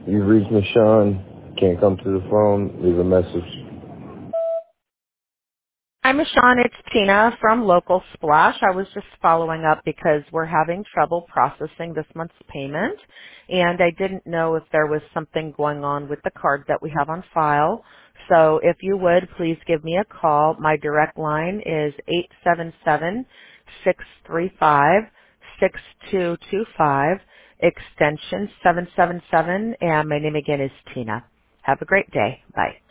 You've reached Michonne. Can't come to the phone. Leave a message. Hi, Michonne. It's Tina from Local Splash. I was just following up because we're having trouble processing this month's payment, and I didn't know if there was something going on with the card that we have on file. So if you would, please give me a call. My direct line is 877-635-6225, extension 777, and my name again is Tina. Have a great day. Bye.